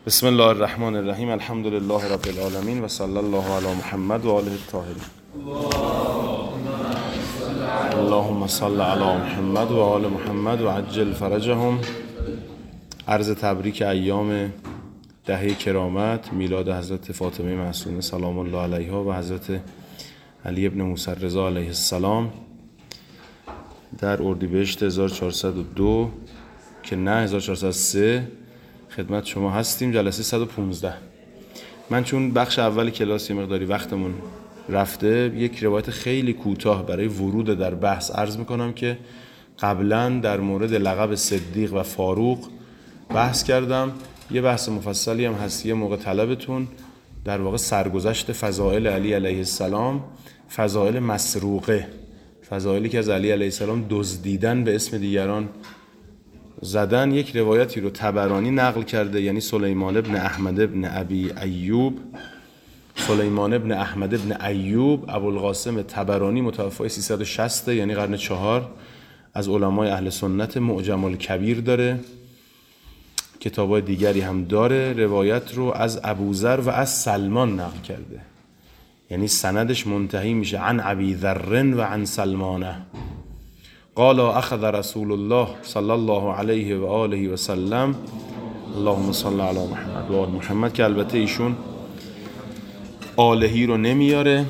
بسم الله الرحمن الرحیم. الحمد لله رب العالمین و صلی الله علی محمد و آله الطاهرین. اللهم صل علی محمد و آل محمد و عجل فرجهم. عرض تبریک ایام دهه کرامت میلاد حضرت فاطمه معصومه سلام الله علیها و حضرت علی ابن موسی رضا علیه السلام در اردیبهشت 1402 که نه 1403 خدمت شما هستیم. جلسه 115. من چون بخش اول کلاس یه مقداری وقتمون رفته، یک روایت خیلی کوتاه برای ورود در بحث عرض میکنم که قبلا در مورد لقب صدیق و فاروق بحث کردم. یه بحث مفصلی هم هست یه موقع طلبتون، در واقع سرگذشت فضائل علی علیه السلام، فضائل مسروقه، فضائلی که از علی علیه السلام دزدیدن به اسم دیگران زدن. یک روایتی رو طبرانی نقل کرده، یعنی سلیمان ابن احمد ابن ابی ایوب، سلیمان ابن احمد ابن ایوب ابوالقاسم طبرانی، متوفی 360 یعنی قرن 4، از علمای اهل سنت، معجم الکبیر داره، کتابای دیگری هم داره. روایت رو از ابوذر و از سلمان نقل کرده، یعنی سندش منتهی میشه عن ابی ذر و عن سلمانه. قال اخذ رسول الله صلی الله علیه و آله و سلم اللهم صل علی محمد و آل محمد، که البته ایشون آلهی رو نمیاره.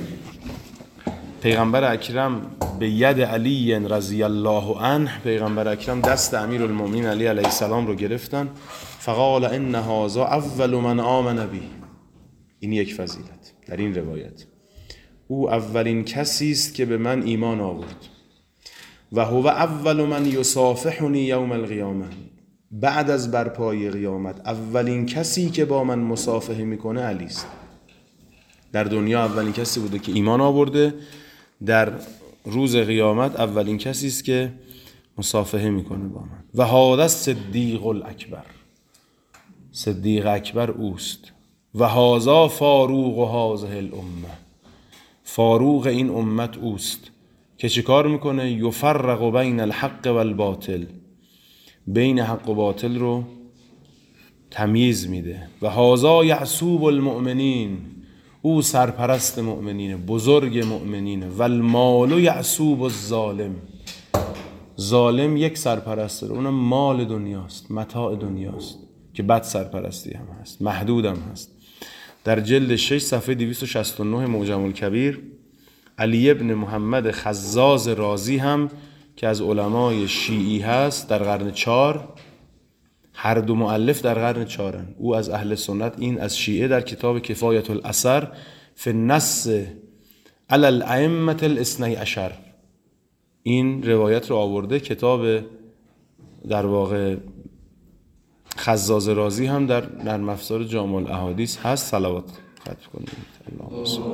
پیغمبر اکرم به ید علی رضی الله عنه، پیغمبر اکرم دست امیرالمومنین علی علیه السلام رو گرفتن. فقال ان هذا اول من آمن بی. این یک فضیلت در این روایت، او اولین کسی است که به من ایمان آورد. و هو اول من یصافحنی یوم القیامه، بعد از برپای قیامت اولین کسی که با من مصافحه میکنه علی است. در دنیا اولین کسی بوده که ایمان آورده، در روز قیامت اولین کسی است که مصافحه میکنه با من. و هذا صدیق الاکبر، صدیق اکبر اوست. و هذا فاروق هذه الامه، فاروق این امت اوست که چه کار میکنه؟ یفرق بین الحق و الباطل، بین حق و باطل رو تمیز میده. و هذا یعصوب المؤمنین، او سرپرست مؤمنینه، بزرگ مؤمنینه. و المال یعصوب الظالم، ظالم یک سرپرست داره، اونم مال دنیاست، متاع دنیاست که بد سرپرستی هم هست، محدود هم هست. در جلد 6 صفحه 269 معجم الکبیر، علی ابن محمد خزاز رازی هم که از علمای شیعی هست در قرن 4، هر دو مؤلف در قرن 4، او از اهل سنت، این از شیعه، در کتاب کفایت الاثر فی النص علی الائمه الاثنی عشر این روایت رو آورده. کتاب در واقع خزاز رازی هم در نرم افزار جامع الاحادیث هست. صلوات ختم کنید. اللهم صل.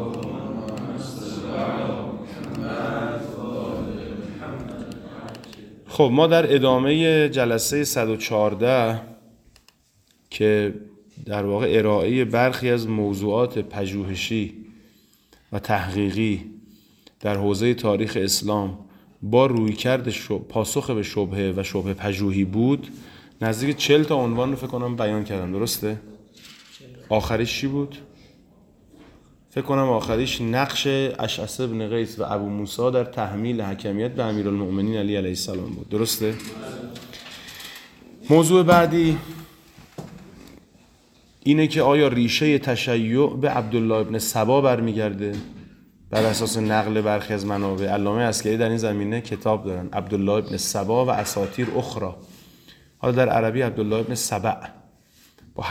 خب ما در ادامه جلسه 114 که در واقع ارائه برخی از موضوعات پژوهشی و تحقیقی در حوزه تاریخ اسلام با رویکرد پاسخ به شبهه و شبهه پژوهی بود، نزدیک 40 تا عنوان رو فکر کنم بیان کردم. درسته؟ آخریش چی بود؟ فکر کنم آخریش نقش اشعث بن قیس و ابو موسی در تحمیل حکمیت به امیرالمؤمنین علی علیه السلام بود. درسته؟ موضوع بعدی اینه که آیا ریشه تشیع به عبدالله ابن سبا برمیگرده؟ بر اساس نقل برخی از منابع، علامه عسکری در این زمینه کتاب دارن، عبدالله ابن سبا و اساطیر اخرى، حالا در عربی عبدالله ابن سبع با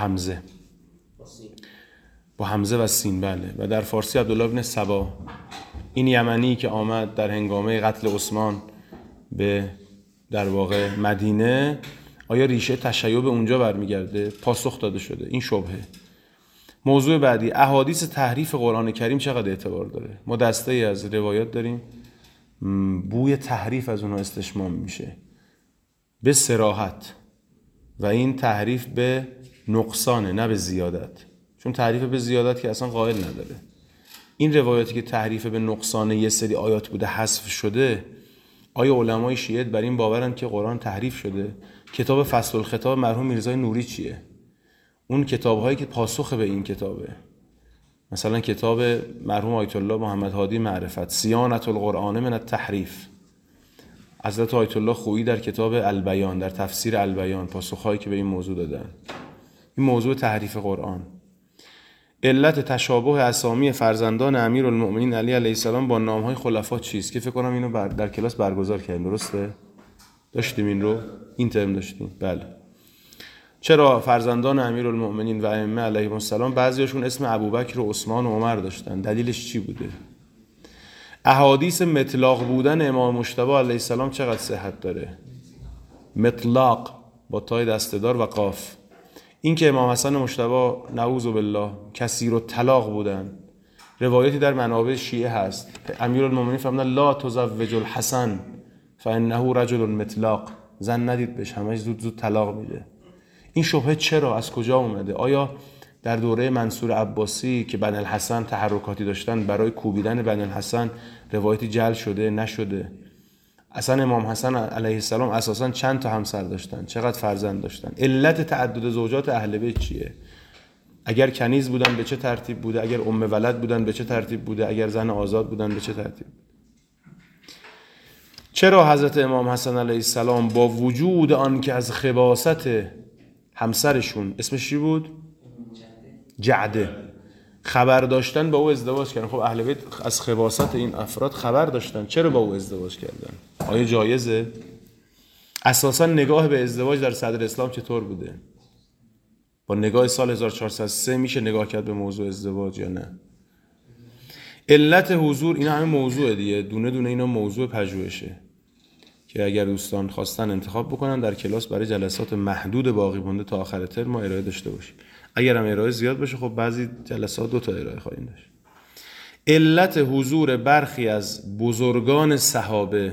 حمزه و سین، بله، و در فارسی عبدالله ابن سبا. این یمنی که آمد در هنگامه قتل عثمان به در واقع مدینه، آیا ریشه تشیع به اونجا برمیگرده؟ پاسخ داده شده این شبهه. موضوع بعدی، احادیث تحریف قرآن کریم چقدر اعتبار داره؟ ما دسته ای از روایات داریم بوی تحریف از اونها استشمام میشه به صراحت، و این تحریف به نقصانه نه به زیادت، چون تحریف به زیادت که اصلا قائل نداره. این روایاتی که تحریف به نقصانه یه سری آیات بوده حذف شده، آیا علمای شیعه بر این باورن که قرآن تحریف شده؟ کتاب فصل الخطاب مرحوم میرزای نوری چیه؟ اون کتاب‌هایی که پاسخ به این کتابه، مثلا کتاب مرحوم آیت الله محمد هادی معرفت، صیانة القرآن من التحریف، حضرت آیت الله خویی در کتاب البیان، در تفسیر البیان، پاسخ‌هایی که به این موضوع دادن، این موضوع تحریف قرآن. علت تشابه اسامی فرزندان امیرالمؤمنین علی علیه السلام با نام‌های خلفا چیست؟ که فکر کنم اینو در کلاس برگزار کردیم، درسته؟ داشتیم این رو؟ این ترم داشتیم. بله. چرا فرزندان امیرالمؤمنین و ائمه علیهم السلام بعضیاشون اسم ابوبکر و عثمان و عمر داشتن؟ دلیلش چی بوده؟ احادیث مطلق بودن امام مجتبی علیه السلام چقدر صحت داره؟ مطلق با تای دسته‌دار و قاف. این که امام حسن مجتبی نعوذ بالله کثیر الطلاق بودن، روایتی در منابع شیعه هست، امیرالمؤمنین فرمودن لا تزوج الحسن فانه رجل مطلق، زن ندید بهش، همش زود طلاق میده. این شبهه چرا، از کجا اومده؟ آیا در دوره منصور عباسی که بنی الحسن تحرکاتی داشتن برای کوبیدن بنی الحسن روایتی جعل شده نشده؟ اصلا امام حسن علیه السلام اساسا چند تا همسر داشتن؟ چقدر فرزند داشتن؟ علت تعدد زوجات اهل بیت چیه؟ اگر کنیز بودن به چه ترتیب بوده؟ اگر ام ولد بودن به چه ترتیب بوده؟ اگر زن آزاد بودن به چه ترتیب؟ چرا حضرت امام حسن علیه السلام با وجود آن که از خباثت همسرشون اسمش چی بود؟ جعده، خبر داشتن با او ازدواج کردن؟ خب اهل بیت از خباثت این افراد خبر داشتن، چرا با او ازدواج کردن؟ آیا جایزه؟ اساسا نگاه به ازدواج در صدر اسلام چطور بوده؟ با نگاه سال 1403 میشه نگاه کرد به موضوع ازدواج یا نه؟ علت حضور، اینا همه موضوع دیگه، دونه دونه اینا موضوع پژوهشه که اگر دوستان خواستن انتخاب بکنن در کلاس برای جلسات محدود باقی مونده تا آخر ترم ما ارائه داشته باشیم. اگر هم ارائه زیاد بشه خب بعضی جلسات 2 تا ارائه خواهیم داشت. علت حضور برخی از بزرگان صحابه،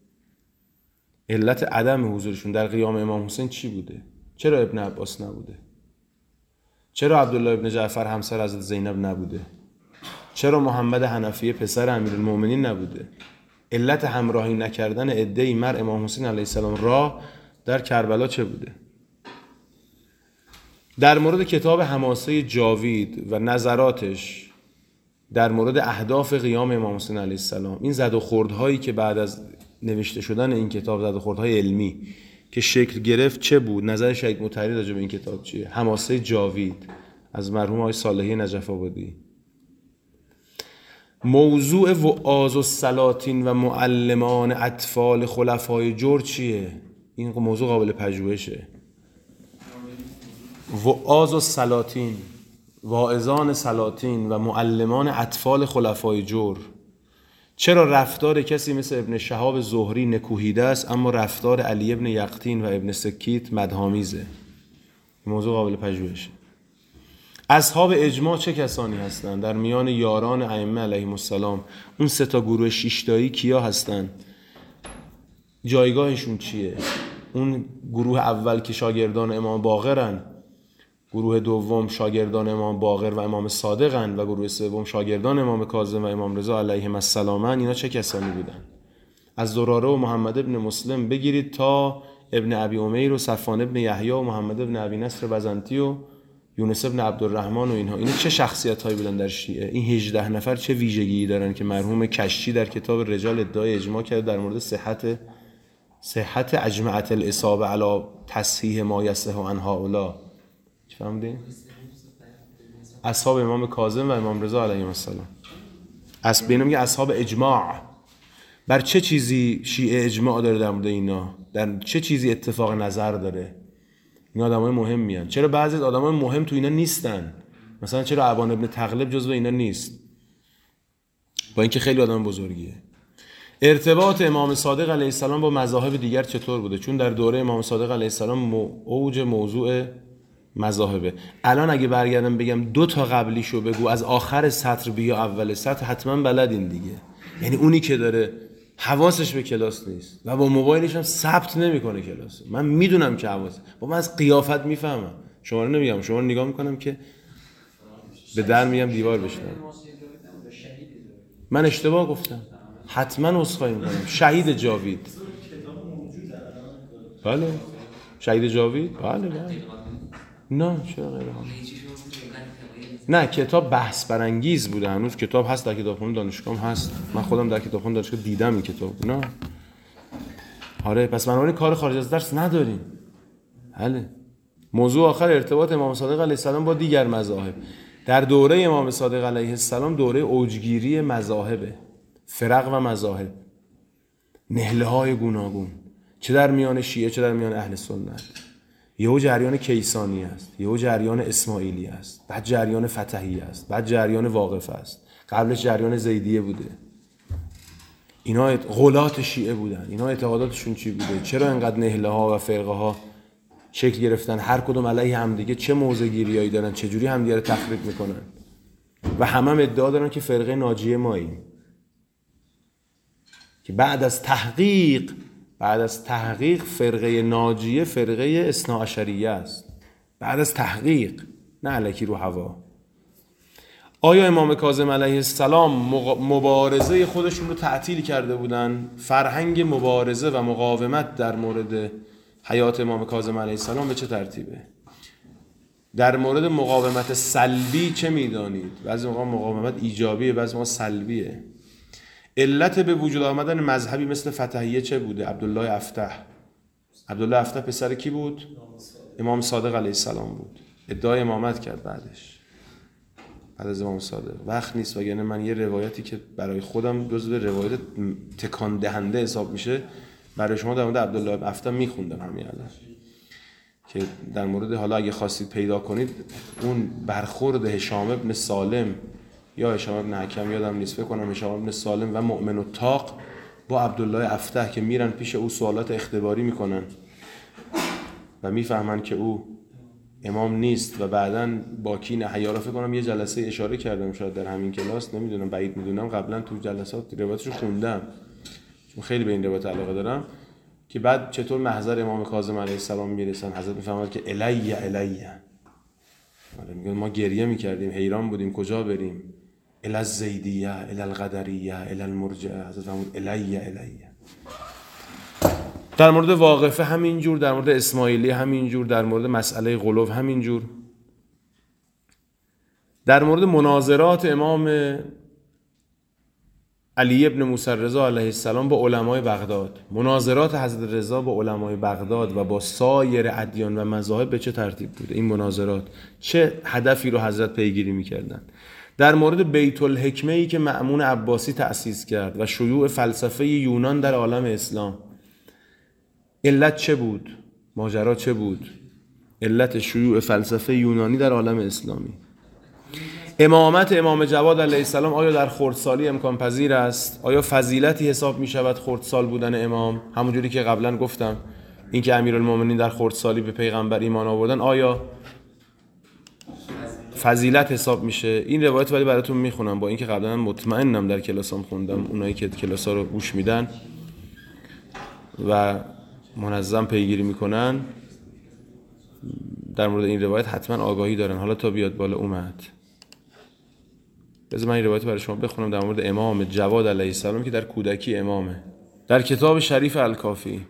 علت عدم حضورشون در قیام امام حسین چی بوده؟ چرا ابن عباس نبوده؟ چرا عبدالله ابن جعفر همسر حضرت زینب نبوده؟ چرا محمد حنفیه پسر امیرالمؤمنین نبوده؟ علت همراهی نکردن عده‌ای مر امام حسین علیه السلام را در کربلا چه بوده؟ در مورد کتاب حماسه جاوید و نظراتش در مورد اهداف قیام امام حسین علیه السلام، این زد و خوردهایی که بعد از نوشته شدن این کتاب، زد و خوردهای علمی که شکل گرفت چه بود؟ نظر شهید مطهری راجع به این کتاب چیه؟ حماسه جاوید از مرحوم آقای صالحی نجف آبادی. موضوع وعاظ السلاطین و معلمان اطفال خلفای جور چیه؟ این موضوع قابل پژوهشه. وعاظ السلاطین، واعظان سلاطین و معلمان اطفال خلفای جور، چرا رفتار کسی مثل ابن شهاب زهری نکوهیده است اما رفتار علی ابن یقطین و ابن سکیت مدحامیزه؟ این موضوع قابل پژوهشه. اصحاب اجماع چه کسانی هستند؟ در میان یاران ائمه علیهم السلام اون 3 تا گروه 6 تایی کیا هستند؟ جایگاهشون چیه؟ اون گروه اول که شاگردان امام باقرن، گروه دوم شاگردان امام باقر و امام صادقن و گروه سوم شاگردان امام کاظم و امام رضا علیهم السلام، اینا چه کسانی بودن؟ از زراره و محمد ابن مسلم بگیرید تا ابن ابی امیر و صفوان ابن یحیی و محمد ابن ابی نصر بزنطی و یونس ابن عبدالرحمن و اینها چه شخصیت‌هایی بودن در شیعه؟ این 18 نفر چه ویژگی دارن که مرحوم کشی در کتاب رجال ادعای اجماع کرده در مورد صحت اجمعت الاصابه علی تصحیح ما یصح عن هؤلاء؟ فهمیدین؟ اصحاب امام کاظم و امام رضا علیهم السلام، به اینا میگه اصحاب اجماع. بر چه چیزی شیعه اجماع داره در مورد اینا؟ در چه چیزی اتفاق نظر داره؟ این آدمای مهم میان. چرا بعضی از آدمای مهم تو اینا نیستن؟ مثلا چرا ابان ابن تغلب جزو اینا نیست با اینکه خیلی آدم بزرگیه؟ ارتباط امام صادق علیه السلام با مذاهب دیگر چطور بوده؟ چون در دوره امام صادق علیه السلام اوج موضوع مذاهبه. الان اگه برگردم بگم 2 تا قبلیشو بگو از آخر سطر بیا اول سطر، حتما بلدین دیگه. یعنی اونی که داره حواسش به کلاس نیست و با موبایلش هم ثبت نمیکنه کلاس، من میدونم که حواس، من از قیافت میفهمم، شما رو نمیگم، شما رو نگاه میکنم که به در میگم دیوار بشنم. من اشتباه گفتم، حتما عذرخواهی میکنم. شهید جاوید، بله شهید جاوید، بله نه چرا غیر حامی؟ نه کتاب بحث برانگیز بوده، هنوز کتاب هست در کتابخونه دانشگاه هست، من خودم در کتابخونه دانشگاه دیدم این کتاب. نه آره پس بنابراین کار خارج از درس نداریم. بله. موضوع آخر ارتباط امام صادق علیه السلام با دیگر مذاهب. در دوره امام صادق علیه السلام دوره اوجگیری مذاهبه، فرق و مذاهب، نهله‌های گوناگون، چه در میان شیعه چه در میان اهل سنت. یهو جریان کیسانی است، یهو جریان اسماعیلی است، بعد جریان فتحی است، بعد جریان واقف است، قبلش جریان زیدیه بوده. اینا غلات شیعه بودن، اینا اعتقاداتشون چی بوده؟ چرا اینقدر نهله ها و فرقه ها شکل گرفتن؟ هر کدوم علیه همدیگه چه موضع گیریایی دارن، چه جوری همدیگه رو تخریب میکنن و همه هم ادعا دارن که فرقه ناجیه ماییم، که بعد از تحقیق فرقه ناجیه فرقه اثناعشریه است. بعد از تحقیق، نه الکی رو هوا. آیا امام کاظم علیه السلام مبارزه خودشون رو تعطیل کرده بودن؟ فرهنگ مبارزه و مقاومت در مورد حیات امام کاظم علیه السلام به چه ترتیبه؟ در مورد مقاومت سلبی چه میدانید؟ بعضی موقع مقاومت ایجابیه، بعضی موقع سلبیه. علت به وجود آمدن مذهبی مثل فتحیه چه بوده؟ عبدالله افتح پسر کی بود؟ امام صادق علیه السلام بود. ادعای امامت کرد بعد از امام صادق. وقت نیست وگرنه من یه روایتی که برای خودم جزو روایت تکان دهنده حساب میشه برای شما در مورد عبدالله افتح میخوندم همین الان، که در مورد، حالا اگه خواستید پیدا کنید، اون برخورد هشام ابن سالم یا هشام ابن حکم یادم نیست، فکر کنم هشام ابن سالم و مؤمن الطاق با عبدالله افتح که میرن پیش او سوالات اختباری میکنن و میفهمن که او امام نیست و بعدن با کی نهیارا، فکر کنم یه جلسه اشاره کردم شاید در همین کلاس، نمیدونم بعید میدونم، قبلا تو جلسات روایتشو خوندم چون خیلی به این روایت علاقه دارم، که بعد چطور محضر امام کاظم علیه السلام میرسن، حضرت میفهمن که الی میگن ما گریه میکردیم، حیران بودیم کجا بریم، الی الزیدیه الی القدریه الی المرجئه، حضرت فرمود الی. در مورد واقفه همینجور، در مورد اسماعیلی همینجور، در مورد مسئله غلو همینجور. در مورد مناظرات امام علی ابن موسی رضا علیه السلام با علمای بغداد، مناظرات حضرت رضا با علمای بغداد و با سایر ادیان و مذاهب به چه ترتیب بوده؟ این مناظرات چه هدفی رو حضرت پیگیری می‌کردن؟ در مورد بیت الحکمه‌ای که مأمون عباسی تأسیس کرد و شیوع فلسفه یونان در عالم اسلام، علت چه بود؟ ماجرا چه بود؟ علت شیوع فلسفه یونانی در عالم اسلامی. امامت امام جواد علیه السلام آیا در خردسالی امکان پذیر است؟ آیا فضیلتی حساب می شود خردسال بودن امام؟ همونجوری که قبلا گفتم، این که امیرالمومنین در خردسالی به پیغمبر ایمان آوردن آیا فضیلت حساب میشه؟ این روایت ولی براتون میخونم، با اینکه قبلا مطمئنم در کلاسام خوندم، اونایی که کلاسا رو گوش میدن و منظم پیگیری میکنن در مورد این روایت حتما آگاهی دارن. حالا تا بیاد بالا اومد، بذار من این روایت برای شما بخونم در مورد امام جواد علیه السلام که در کودکی امامه. در کتاب شریف الکافی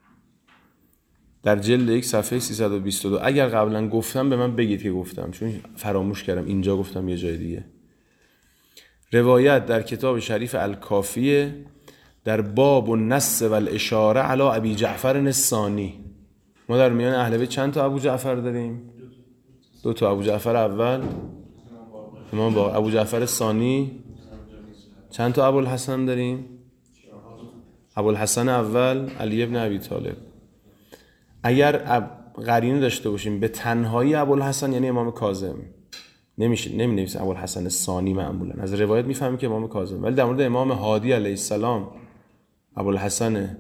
در جلد 1 صفحه 322. اگر قبلا گفتم به من بگید که گفتم، چون فراموش کردم، اینجا گفتم یه جای دیگه. روایت در کتاب شریف الکافی در باب النص و الاشاره علی ابی جعفر الثانی. ما در میان اهل بیت چند تا ابو جعفر داریم؟ 2 تا. ابو جعفر اول امام با ابو جعفر ثانی چند تا ابوالحسن داریم؟ ابوالحسن اول علی ابن ابی طالب. اگر قرینه داشته باشیم به تنهایی ابوالحسن یعنی امام کاظم، نمی‌نویسه ابوالحسن الثانی معمولا، از روایت میفهمیم که امام کاظم. ولی در مورد امام هادی علیه السلام ابوالحسن،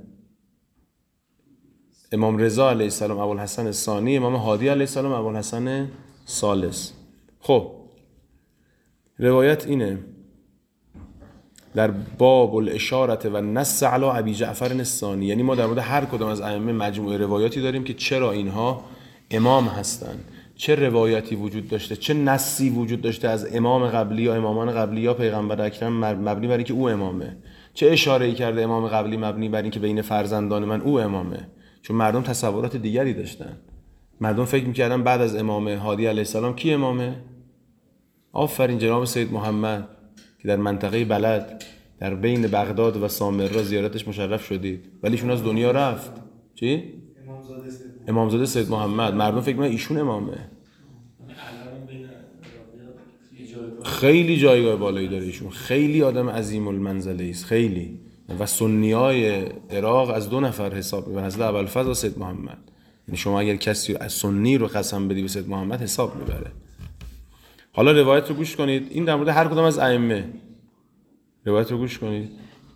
امام رضا علیه السلام ابوالحسن الثانی، امام هادی علیه السلام ابوالحسن ثالث. خب روایت اینه در باب الاشاره و النص علی ابی جعفر الثانی، یعنی ما در مورد هر کدام از ائمه مجموعه روایاتی داریم که چرا اینها امام هستند، چه روایتی وجود داشته، چه نصی وجود داشته از امام قبلی یا امامان قبلی یا پیغمبر اکرم مبنی بر اینکه او امامه، چه اشاره‌ای کرده امام قبلی مبنی بر اینکه بین فرزندان من او امامه، چون مردم تصورات دیگری داشتن. مردم فکر میکردن بعد از امام هادی علیه السلام کی امامه؟ آفرین جناب سید محمد که در منطقه بلد در بین بغداد و سامره زیارتش مشرف شدید، ولی ایشون از دنیا رفت. چی؟ امامزاده سید محمد. مردم فکر میکنن ایشون امامه. خیلی جایگاه بالایی داره ایشون، خیلی آدم عظیم المنزله است، خیلی. و سنیای عراق از 2 نفر حساب میبرن، حضرت ابوالفضل و سید محمد. یعنی شما اگر کسی از سنی رو قسم بدی به سید محمد حساب میبره. حالا روایت رو گوش کنید، این در مورد هر کدام از ائمه. روایت رو گوش کنید.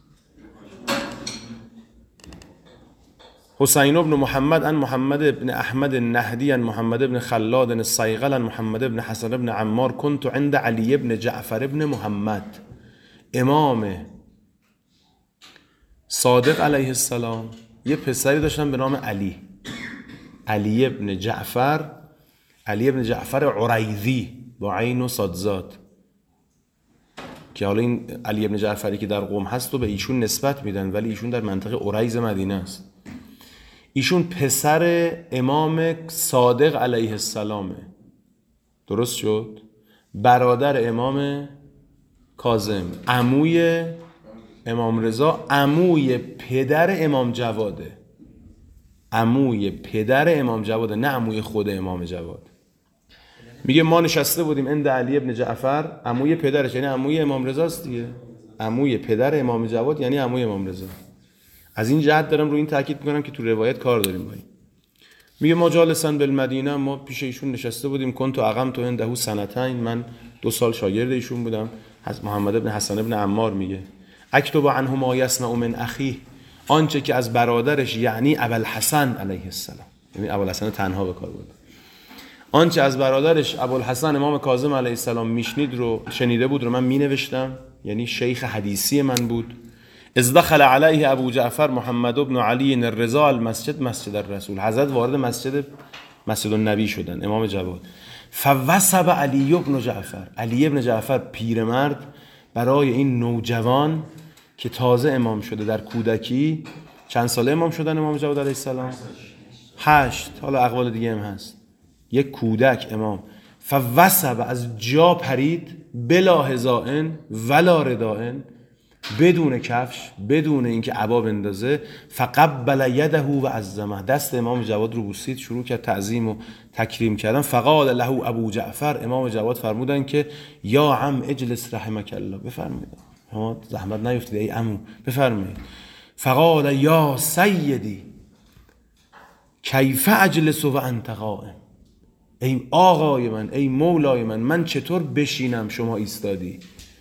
حسین بن محمد عن محمد بن احمد النهدی عن محمد بن خلاد الصیغل عن محمد بن حسن بن عمار كنت عند علی بن جعفر بن محمد. امام صادق علیه السلام یه پسری داشتن به نام علی ابن جعفر عریضی با عین و صادزاد، که حالا این علی ابن جعفری که در قم هست و به ایشون نسبت میدن، ولی ایشون در منطقه عریض مدینه است. ایشون پسر امام صادق علیه السلامه، درست شد؟ برادر امام کاظم، عموی امام رضا، عموی پدر امام جواده. عموی پدر امام جواده، نه عموی خود امام جواد. میگه ما نشسته بودیم عند علی ابن جعفر، عموی پدرش یعنی عموی امام رضا است دیگه. عموی پدر امام جواد یعنی عموی امام رضا. از این جهت دارم رو این تاکید میکنم که تو روایت کار داریم با این. میگه ما جالسن بالمدینه، ما پیش ایشون نشسته بودیم. کنت اقمت عنده سنتین، من 2 سال شاگرد ایشون بودم. از محمد بن حسن بن عمار میگه اکتب عنه ما یصنع من اخیه، آنچه که از برادرش یعنی ابوالحسن علیه السلام، یعنی ابوالحسن تنها به کار بود، آنچه از برادرش ابوالحسن امام کاظم علیه السلام میشنید رو شنیده بود رو من مینوشتم، یعنی شیخ حدیثی من بود. از دخل علیه ابو جعفر محمد بن علی الرضا المسجد مسجد الرسول، حضرت وارد مسجد النبی شدن، امام جواد. فوثب علی بن جعفر پیرمرد برای این نوجوان که تازه امام شده در کودکی، چند ساله امام شدن امام جواد علیه السلام؟ 8. حالا اقوال دیگه هم هست. یک کودک امام. فوثب، از جا پرید، بلا هزائن ولا ردائن، بدون کفش، بدون اینکه عبا بندازه. فقبل یده و عظمه، دست امام جواد رو بوسید، شروع کرد تعظیم و تکریم کردن. فقال له ابو جعفر، امام جواد فرمودن که یا عم اجلس رحمک الله، بفرمایید شما زحمت نیفتید ای عمو، بفرمایید. فقال یا سیدی کیف اجلس و انت قائم، ای آقای من، ای مولای من چطور بشینم شما ایستادی؟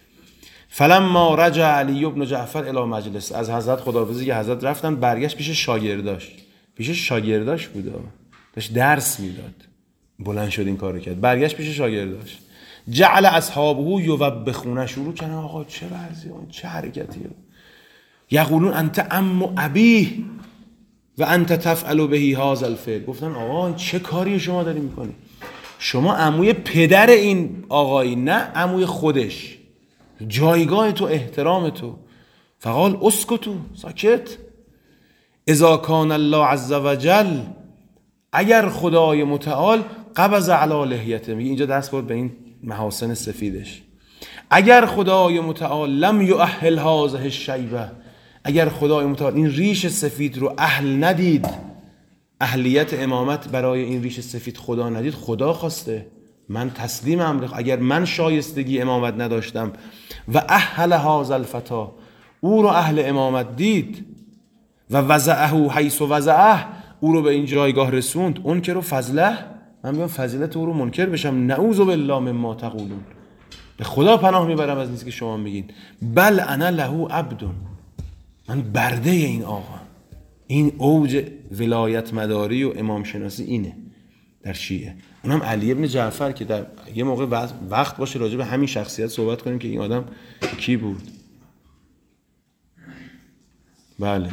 فلما رجع علی بن جعفر الی مجلس، از حضرت خداحافظی که حضرت رفتن، برگشت پیش شاگرداش بود، داشت درس میداد، بلند شد این کارو کرد، برگشت پیش شاگرداش. جعل اصحابه یوبخون، شروع کردن آقا چه وضعیه، چه حرکتیه، یقولون انت عم ابیه و انت تفعل به هذا الفعل، گفتن آقا چه کاری شما داری میکنی؟ شما عموی پدر این آقایی، نه عموی خودش، جایگاه تو، احترام تو. فقال اسکتو، ساکت. اذا کان الله عز وجل، اگر خدای متعال قبض علی لحیته، میگه اینجا دست برد به این محاسن سفیدش، اگر خدای متعال لم یؤهل هذه الشیبه، اگر خدای متعال این ریش سفید رو اهل ندید، اهلیت امامت برای این ریش سفید خدا ندید، خدا خواسته، من تسلیم امر، اگر من شایستگی امامت نداشتم و اهل هذا الفتا، او رو اهل امامت دید، و وضعه حیث وضعه، او رو به این جایگاه رسوند، اون که رو فضله، من بیام فضیلت او رو منکر بشم، نعوذ بالله مما تقولون، به خدا پناه میبرم از نیست که شما میگین. بل انا له عبد، من برده این آقا. این اوج ولایت مداری و امام شناسی اینه در شیعه. اونم علی ابن جعفر که در یه موقع وقت باشه راجع به همین شخصیت صحبت کنیم که این آدم کی بود. بله،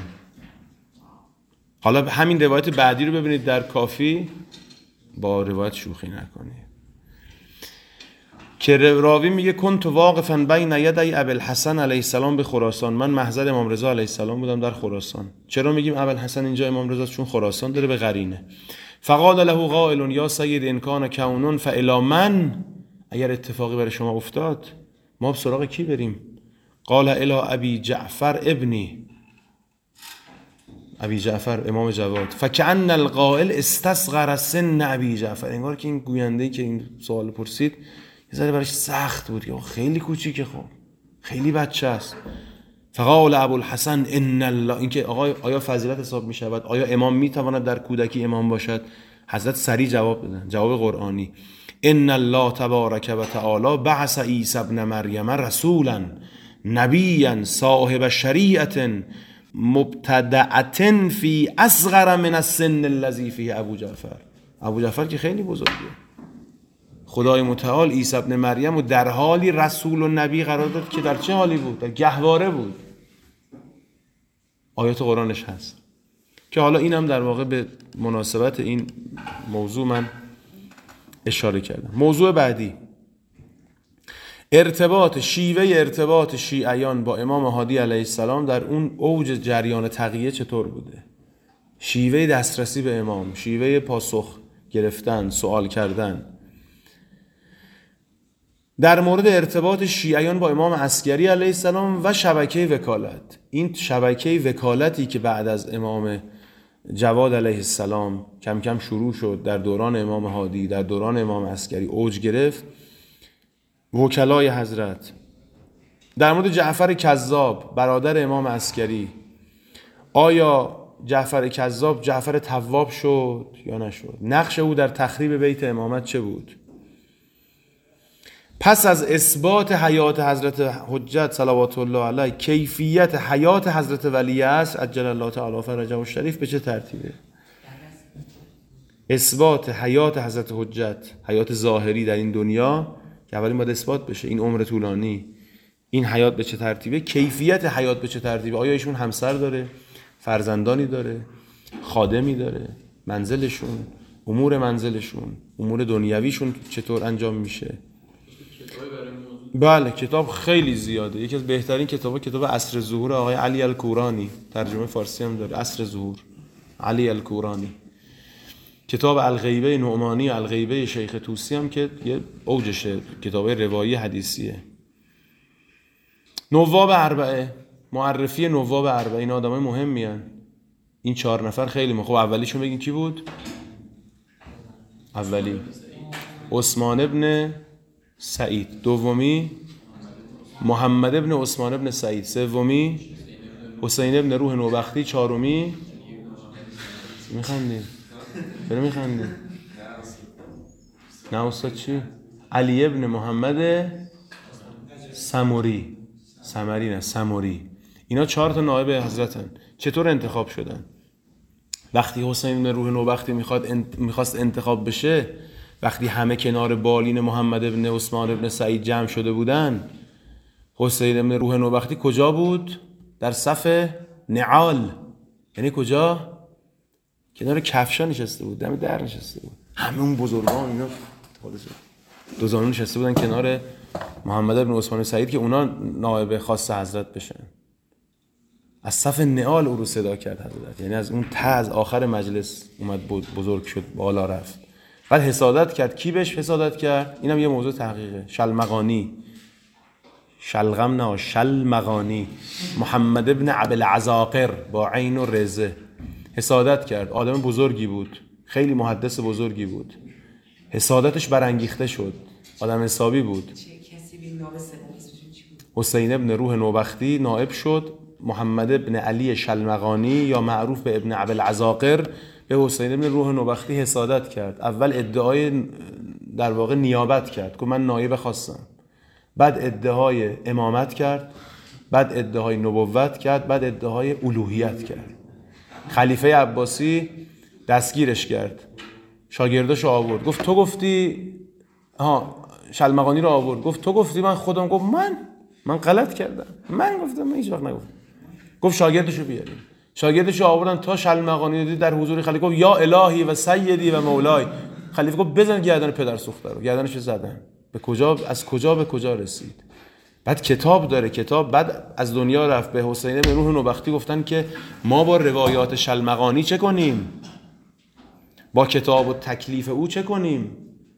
حالا همین روایت بعدی رو ببینید در کافی، با روایت شوخی نکنید، که راوی میگه کنت واقفا بین یدی ابوالحسن علیه السلام به خراسان، من محضر امام رضا علیه السلام بودم در خراسان. چرا میگیم ابوالحسن اینجا امام رضا؟ چون خراسان داره به قرینه. فقال له قائل یا سید ان کان کون فالی من، اگر اتفاقی برای شما افتاد ما به سراغ کی بریم؟ قال الی ابی جعفر ابنی، ابی جعفر امام جواد. فکأن القائل استصغر سن ابی جعفر، انگار که این گوینده‌ای که این سوال پرسید یه ذره براش سخت بود که خیلی کوچیکه، خب خیلی بچه است. فقال ابوالحسن ان الله، این که آیا فضیلت حساب می شود؟ آیا امام می تواند در کودکی امام باشد؟ حضرت سریع جواب دادن، جواب قرآنی. ان الله تبارک و تعالی بعث عیسی ابن مریم رسولا نبیا صاحب شریعت مبتدعه فی اصغر من السن الذی فیه ابو جعفر. ابو جعفر که خیلی بزرگه. خدای متعال عیسی ابن مریم رو در حالی رسول و نبی قرار داد که در چه حالی بود؟ در گهواره بود. آیات قرآنش هست که حالا اینم در واقع به مناسبت این موضوع من اشاره کردم. موضوع بعدی، شیوه ارتباط شیعیان با امام هادی علیه السلام در اون اوج جریان تقیه چطور بوده؟ شیوه دسترسی به امام، شیوه پاسخ گرفتن، سوال کردن. در مورد ارتباط شیعیان با امام عسکری علیه السلام و شبکه وکالت، این شبکه وکالتی که بعد از امام جواد علیه السلام کم کم شروع شد، در دوران امام هادی، در دوران امام عسکری اوج گرفت، وکلای حضرت. در مورد جعفر کذاب برادر امام عسکری، آیا جعفر کذاب جعفر تواب شد یا نشد؟ نقش او در تخریب بیت امامت چه بود؟ پس از اثبات حیات حضرت حجت صلوات الله علیه، کیفیت حیات حضرت ولی عصر عجل الله تعالی فرجه الشریف به چه ترتیبه؟ اثبات حیات حضرت حجت، حیات ظاهری در این دنیا که اولی باید اثبات بشه، این عمر طولانی، این حیات به چه ترتیبه؟ کیفیت حیات به چه ترتیبه؟ آیا ایشون همسر داره؟ فرزندانی داره؟ خادمی داره؟ منزلشون، امور منزلشون، امور دنیویشون چطور انجام میشه؟ بله کتاب خیلی زیاده. یکی از بهترین کتاب عصر ظهور آقای علی الکورانی، ترجمه فارسی هم داره، عصر ظهور، علی الکورانی. کتاب الغیبه نعمانی، الغیبه شیخ طوسی هم که یه اوجشه، کتاب روایی حدیثیه. نواب اربعه، معرفی نواب اربعه، این آدمای مهمی هن. این 4 نفر خیلی مهم. خب اولیشون بگین کی بود؟ اولی عثمان ابن سعید، دومی محمد ابن عثمان ابن سعید، سومی حسین ابن روح نوبختی، چهارمی میخندید؟ برای میخندید؟ نه استاد چی؟ علی ابن محمد سمری. اینا 4 تا نائب حضرتن. چطور انتخاب شدن؟ وقتی حسین ابن روح نوبختی میخواست انتخاب بشه، وقتی همه کنار بالین محمد ابن عثمان ابن سعید جمع شده بودن، حسین ابن روح نوبختی کجا بود؟ در صف نعال. یعنی کجا؟ کنار کفشا نشسته بود، دم در نشسته بود. همه اون بزرگان اینا دو زانو نشسته بودن کنار محمد ابن عثمان سعید که اونا نائب خاص حضرت بشن. از صف نعال او رو صدا کرد حضرت، یعنی از اون از آخر مجلس اومد بزرگ شد، بالا رفت. بعد حسادت کرد. کی بهش حسادت کرد؟ اینم یه موضوع تحقیقه. شلمغانی، محمد ابن ابوالعزاقر با عین و رزه حسادت کرد. آدم بزرگی بود، خیلی محدث بزرگی بود، حسادتش برانگیخته شد، آدم حسابی بود. حسین ابن روح نوبختی نائب شد، محمد ابن علی شلمغانی یا معروف به ابن ابوالعزاقر به حسین ابن روح نوبختی حسادت کرد. اول ادعای در واقع نیابت کرد که من نایب خواستم، بعد ادعای امامت کرد، بعد ادعای نبوت کرد، بعد ادعای الوهیت کرد. خلیفه عباسی دستگیرش کرد، شاگرداشو آورد، گفت تو گفتی، شلمغانی رو آورد، گفت تو گفتی من خودم، گفت من غلط کردم، من گفتم، من هیچ وقت نگفتم. گفت شاگردشو بیاریم. شاگردشو آوردن تا شلمغانی دید در حضور خلیفه، گفت یا الهی و سیدی و مولای. خلیفه گفت بزن گردن پدر سوخته رو. گردنشو زدن. از کجا به کجا رسید؟ بعد کتاب داره، کتاب بعد از دنیا رفت. به حسین بن روح نوبختی گفتن که ما با روایات شلمغانی چه کنیم؟ با کتاب و تکلیف او چه کنیم؟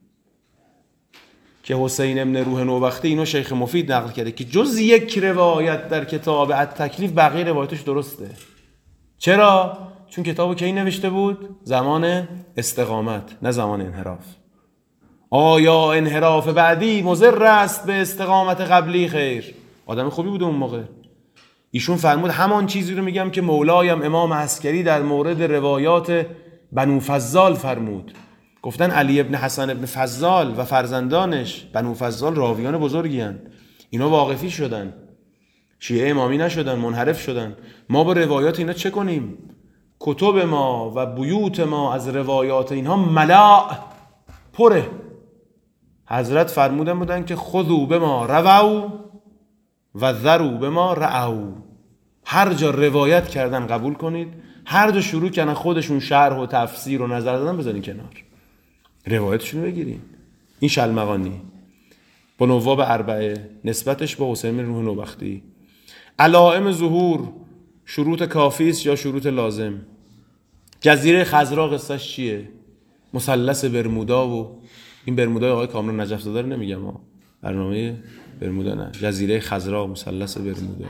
که حسین ابن روح نوبختی اینو شیخ مفید نقل کرده که جز یک روایت در کتاب التکلیف بقیه روایتش درسته. چرا؟ چون کتابو کی نوشته بود؟ زمان استقامت، نه زمان انحراف. آیا انحراف بعدی مضر است به استقامت قبلی؟ خیر. آدم خوبی بوده اون موقع. ایشون فرمود همان چیزی رو میگم که مولایم امام عسکری در مورد روایات بنو فضال فرمود. گفتن علی ابن حسن ابن فضال و فرزندانش بنو فضال راویان بزرگی هن. اینا واقفی شدن، شیعه امامی نشدن، منحرف شدن. ما با روایات اینا چه کنیم؟ کتب ما و بیوت ما از روایات اینها ملاء پره. حضرت فرمودن بودن که خذوا بما رووا و ذروا بما رعوا. هر جا روایت کردن قبول کنید، هر جا شروع کردن خودشون شرح و تفسیر و نظر دادن بذارین کنار، روایتشون رو بگیرین. این شلمغانی با نواب اربعه نسبتش با حسین روح نوبختی. علائم ظهور شروط کافی است یا شروط لازم؟ جزیره خضرا قصهش چیه؟ مثلث برمودا و این برمودا آقای کامران نجف زاده رو نمیگم ها، برنامه برمودا نه، جزیره خضرا، مثلث برمودا.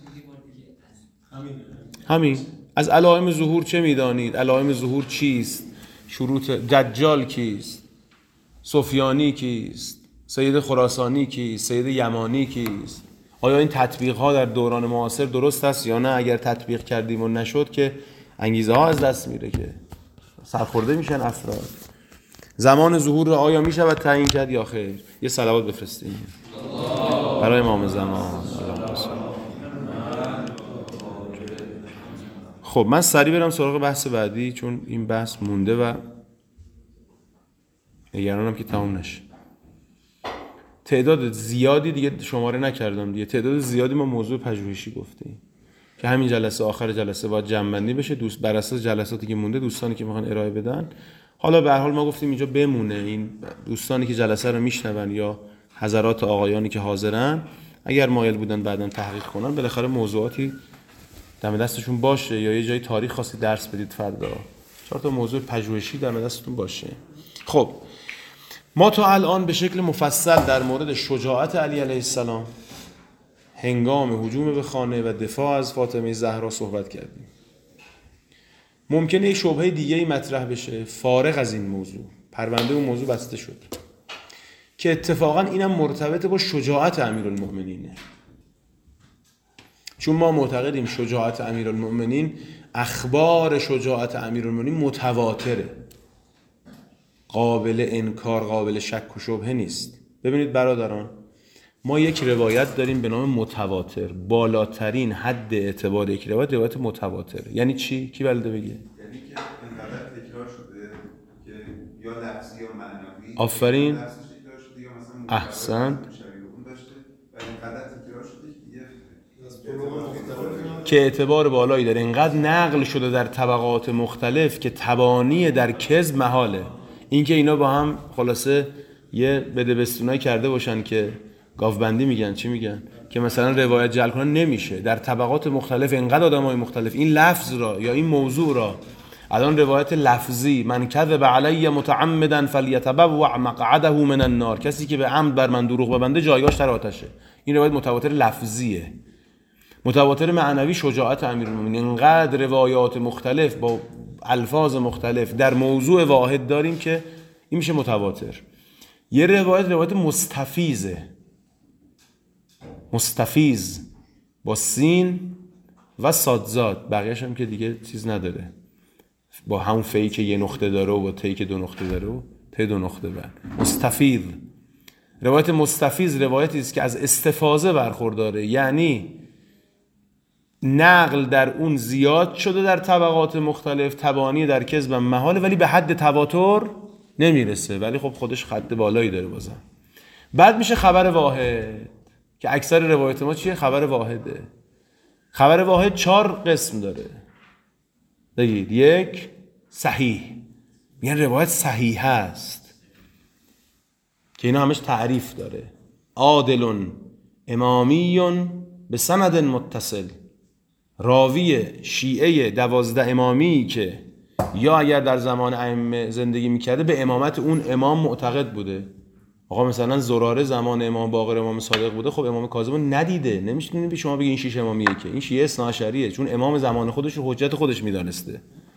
همین. از علائم ظهور چه میدانید؟ علائم ظهور چیست؟ شروط دجال کیست؟ سفیانی کیست؟ سید خراسانی کیست؟ سید یمانی کیست؟ آیا این تطبیق ها در دوران معاصر درست است یا نه؟ اگر تطبیق کردیم و نشد که انگیزه ها از دست میره، که سرخورده میشن افراد. زمان ظهور را آیا میشود تعیین کرد یا خیر؟ یه صلوات بفرستیم برای امام زمان. خب من سریع برم سراغ بحث بعدی چون این بحث مونده و نگرانم که تمام نشه. تعداد زیادی دیگه شماره نکردم دیگه، تعداد زیادی ما موضوع پژوهشی گفتیم که همین جلسه آخر جلسه باید جمع‌بندی بشه، بر اساس جلساتی که مونده دوستانی که میخوان ارائه بدن. حالا به هر حال ما گفتیم اینجا بمونه، این دوستانی که جلسه رو میشنون یا حضرات آقایانی که حاضرن اگر مایل بودن بعداً تحقیق کنن بالاخره موضوعاتی دم دستشون باشه، یا یه جای تاریخ خاصی درس بدید فردا 4 تا موضوع پژوهشی دم دستتون باشه. خب ما تا الان به شکل مفصل در مورد شجاعت علی علیه السلام هنگام هجوم به خانه و دفاع از فاطمه زهرا صحبت کردیم. ممکنه یک شبهه دیگه‌ای مطرح بشه فارغ از این موضوع، پرونده اون موضوع بسته شد، که اتفاقا اینم مرتبط با شجاعت امیرالمؤمنینه. چون ما معتقدیم شجاعت امیرالمؤمنین، اخبار شجاعت امیرالمؤمنین متواتره، قابل انکار، قابل شک و شبهه نیست. ببینید برادران، ما یک روایت داریم به نام متواتر. بالاترین حد اعتبار یک روایت متواتره. یعنی چی؟ کی بلده بگه؟ یعنی که انقدر تکرار شده که یا لفظی یا معنوی. آفرین. لفظش تکرار شده یا مثلا احسنت. اون داشته و اینقدر تکرار شده که اعتبار بالایی داره، اینقدر نقل شده در طبقات مختلف که تبانی در کذب محاله. این که اینا با هم خلاصه یه بدبستونایی کرده باشن که گاوبندی میگن، چی میگن، که مثلا روایت جعل کنن نمیشه. در طبقات مختلف اینقدر آدمای مختلف این لفظ را یا این موضوع را، الان روایت لفظی من کذب علی متعمدا فلیتبوأ مقعده من النار، کسی که به عمد بر من دروغ ببنده جایگاهش در آتشه. این روایت متواتر لفظیه. متواتر معنوی شجاعت امیرالمومنین، اینقدر روایات مختلف با الفاظ مختلف در موضوع واحد داریم که این میشه متواتر. یه روایت مستفیضه، مستفیض با سین و صادزاد، بقیه‌اش هم که دیگه چیز نداره، با همون فی که یه نقطه داره و با تی که 2 نقطه داره و تی 2 نقطه بر. مستفیض، روایت مستفیض روایتی است که از استفاضه برخورداره، یعنی نقل در اون زیاد شده در طبقات مختلف، تبانی در کذب محاله، ولی به حد تواتر نمیرسه، ولی خب خودش خط بالایی داره بازم. بعد میشه خبر واحد که اکثر روایت ما چیه؟ خبر واحده. خبر واحد 4 قسم داره. بگید 1 صحیح، میگن روایت صحیح هست که اینا همش تعریف داره. عادل امامی به سند متصل، راوی شیعه 12 امامی که یا اگر در زمان ائمه زندگی میکرده به امامت اون امام معتقد بوده. آقا مثلا زراره زمان امام باقر امام صادق بوده، خب امام کاظم رو ندیده، نمیتونید به شما بگی این شیش امامیه که این شیعه اثناعشریه، چون امام زمان خودش رو حجت خودش میدانسته.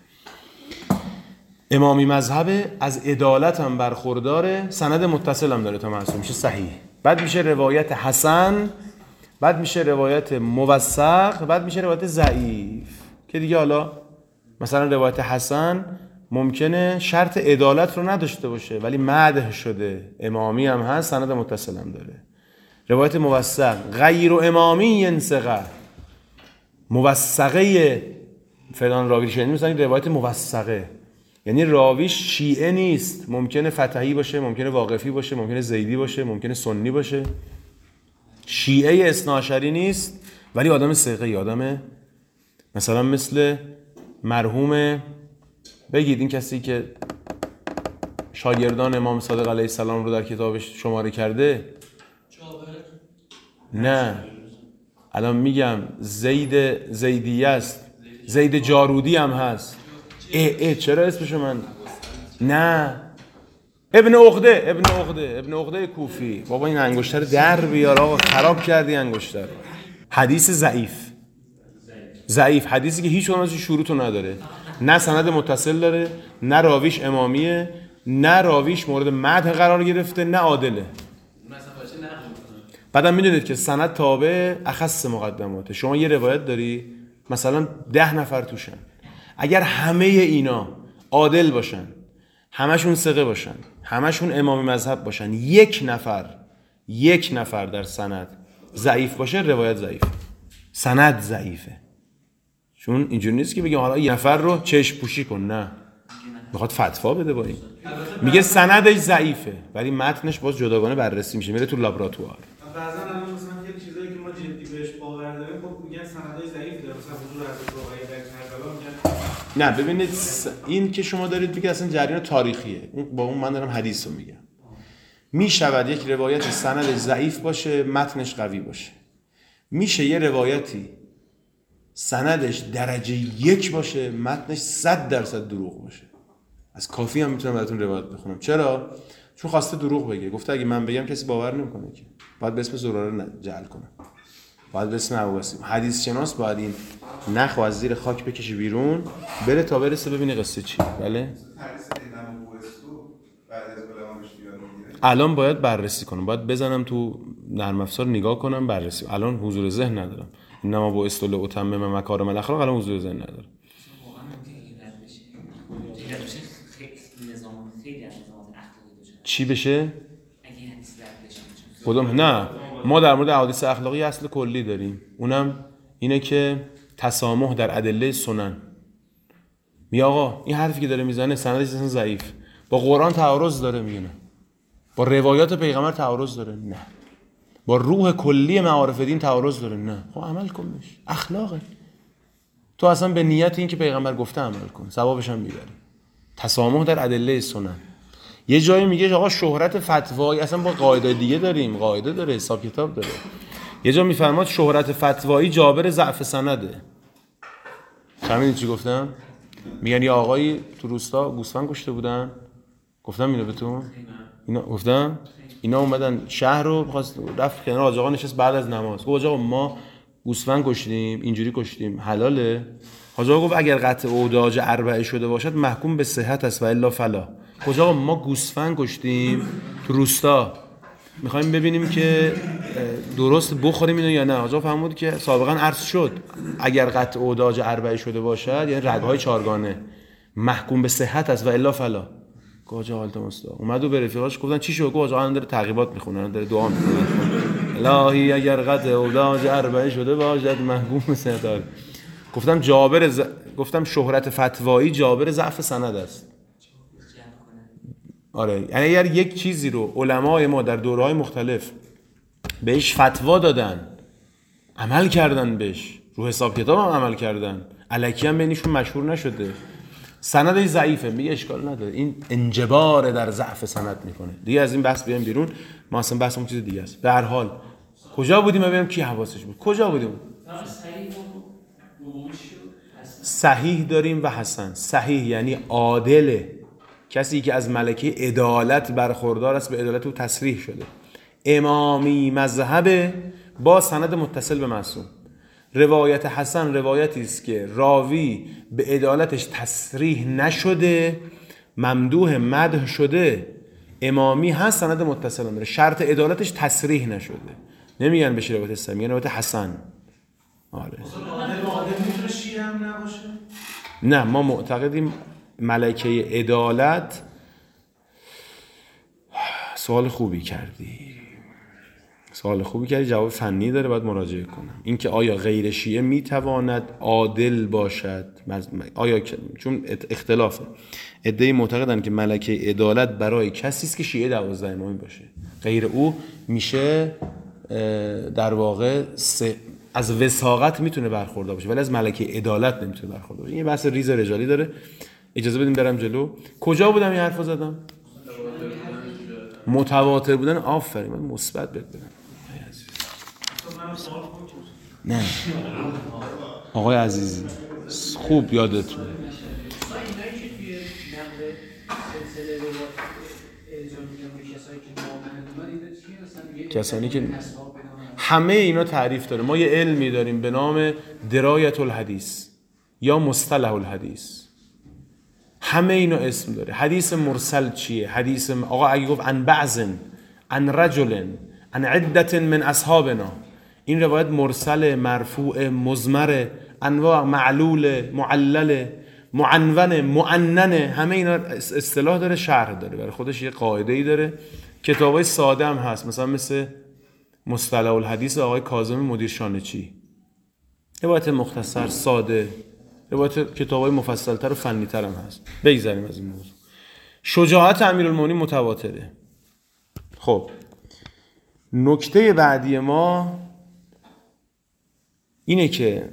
امامی مذهب از عدالت هم برخورداره، سند متصل هم داره تا معصوم میشه صحیح، بعد میشه روایت حسن، بعد میشه روایت موثق، بعد میشه روایت ضعیف که دیگه حالا مثلا روایت حسن ممکنه شرط عدالت رو نداشته باشه ولی مدح شده، امامی هم هست، سند متصل هم داره. روایت موثق غیر و امامی ینسقه، موثقه فلان راوی شنید مثلا روایت موثقه یعنی راویش شیعه نیست، ممکنه فتحی باشه، ممکنه واقفی باشه، ممکنه زیدی باشه، ممکنه سنی باشه، شیعه اثناعشری نیست ولی آدم ثقه، آدم مثلا مثل مرحوم بگید این کسی که شاگردان امام صادق علیه السلام رو در کتابش شماره کرده، نه الان میگم زیدیه است، زید جارودی هم هست. چرا اسمشو من نه ابن عقده کوفی. بابا این انگشتر در بیار آقا، خراب کردی انگشتر. حدیث ضعیف حدیثی که هیچ کدوم شروطو نداره، نه سند متصل داره، نه راویش امامیه، نه راویش مورد مدح قرار گرفته، نه عادله. بعدم میدونید که سند تابع اخص مقدماته. شما یه روایت داری مثلا 10 نفر توشن، اگر همه اینا عادل باشن، همشون ثقه باشن، همشون امامی مذهب باشن، یک نفر در سند ضعیف باشه، روایت ضعیف، سند ضعیفه. چون اینجوری نیست که بگیم حالا یه نفر رو چشم پوشی کن، نه، میخواد فتوا بده با این. میگه سندش ضعیفه ولی متنش باز جداگانه بررسی میشه، میره تو لابراتوار. بعضا الان مثلا یه چیزایی که ما جدی بهش باور داریم خب میگن سندای ضعیف داره، مثلا حضور حضرت آقای در کربلا میگن. نه ببینید این که شما دارید میگه اصلا جریان تاریخیه، با اون من دارم حدیث رو میگم. میشود یک روایت سندش ضعیف باشه متنش قوی باشه، میشه یه روایتی سندش درجه 1 باشه متنش 100% دروغ باشه. از کافی هم میتونم براتون روایت بخونم. چرا؟ چون خواسته دروغ بگه، گفته اگه من بگم کسی باور نمیکنه که، باید به اسم زراره جعل کنم، باید به اسم ابوبصیر. حدیث شناس باید این نخو از زیر خاک بکشه بیرون بره تا برسه ببینه قصه چی. بله الان باید بررسی کنم، باید بزنم تو نرم افزار نگاه کنم بررسی. الان حضور ذهن ندارم. انما با استول اتمم مکارم الاخلاق الان حضور ذهن ندارم. چی بشه؟ کدوم؟ نه ما در مورد احادیث اخلاقی اصل کلی داریم، اونم اینه که تسامح در ادله سنن. می آقا این حرفی که داره میزنه سندش اصلا ضعیف، با قرآن تعارض داره، میگه نه، با روایات پیغمبر تعارض داره، نه، با روح کلی معارف دین تعارض داره، نه. خب عمل کن بهش، اخلاقه. تو اصلا به نیت این که پیغمبر گفته عمل کن، ثوابش هم میبری. تسامح در ادله سنن. یه جایی میگه آقا شهرت فتوایی اصلا با قاعده دیگه داریم، قاعده داره، حساب کتاب داره. یه جا میفرماد شهرت فتوایی جابر ضعف سنده. فهمیدید چی گفتم؟ میگن یه آقایی تو روستا گوسفند کشته بودن، گفتم اینو بهتون، اینا گفتم اینا اومدن شهر رو خواست رفت کنار، حاج آقا نشست بعد از نماز، گفت حاج آقا ما گوسفند کشتیم، اینجوری کشتیم، حلاله؟ حاج آقا گفت اگر قطع اوداج اربعه شده باشد محکوم به صحت است و الا فلا. حاج آقا ما گوسفند کشتیم تو روستا، میخوایم ببینیم که درست بخوریم اینو یا نه. حاج آقا فرمود که سابقا عرض شد اگر قطع اوداج اربعه شده باشد یعنی رگ‌های چهارگانه محکوم به صحت است و الا فلا. حاج آقا حالت مستعار اومد و به رفیقاش گفتن چی شد؟ حاج آقا داره تعقیبات میخونه، داره دعا میکنه، الهی اگر قطع اوداج اربعه شده باشد محکوم به صحت. گفتم شهرت فتوایی جابر ضعف سند است. آره یعنی اگر یک چیزی رو علمای ما در دوره‌های مختلف بهش فتوا دادن، عمل کردن بهش، رو حساب کتاب هم عمل کردن، الکی هم بینشون مشهور نشده، سندش ضعیفه، میگه اشکال نداره، این انجبار در ضعف سند میکنه. دیگه از این بحث بیایم بیرون، ما اصلا بحث اون چیز دیگه است. به هر حال کجا بودیم؟ ببینم کی حواسش بود. کجا بودیم؟ صحیح داریم و حسن. صحیح یعنی عادله، کسی که از ملکه عدالت برخوردار است، به عدالت او تصریح شده. امامی مذهب با سند متصل به معصوم. روایت حسن روایتی است که راوی به عدالتش تصریح نشده، ممدوح مدح شده. امامی هست، سند متصل داره، شرط عدالتش تصریح نشده. نمیگن بشه روایت صحیح، میگن روایت حسن. آره. عادل میتونه شیعه هم نباشه؟ نه، ما معتقدیم ملکه عدالت. سوال خوبی کردی، جواب فنی داره، باید مراجعه کنم. اینکه آیا غیر شیعه میتواند عادل باشد؟ آیا چون اختلافه. عده‌ای معتقدن که ملکه عدالت برای کسی است که شیعه 12 امامی باشه، غیر او میشه در واقع از وثاقت میتونه برخوردار باشه، ولی از ملکه عدالت نمیتونه برخوردار باشه. این یه بحث ریز رجالی داره. اجازه بدیم برم جلو. کجا بودم این حرفو زدم؟ متواتر بودن. آفرین، من مثبت بدم. نه آقای عزیزی خوب یادتونه. کسانی که همه اینا تعریف داره. ما یه علمی داریم به نام درایت الحدیث یا مصطلح الحدیث. همه اینا اسم داره. حدیث مرسل چیه؟ حدیث آقا اگه گفت عن بعض، عن رجل، عن عدة من اصحابنا، این روایت مرسل، مرفوع، مضمر، انواع، معلول، معلل، معنون، معننه، همه اینا اصطلاح داره، شرح داره، برای خودش یه قاعده‌ای داره. کتابای ساده هم هست، مثل مصطلح الحدیث آقای کاظم مدیر شانچی، روایت مختصر ساده. روایت کتابای مفصل‌تر و فنی‌تر هم هست. بگذاریم از این موضوع. شجاعت امیرالمومنین متواتره. خب نکته بعدی ما اینه که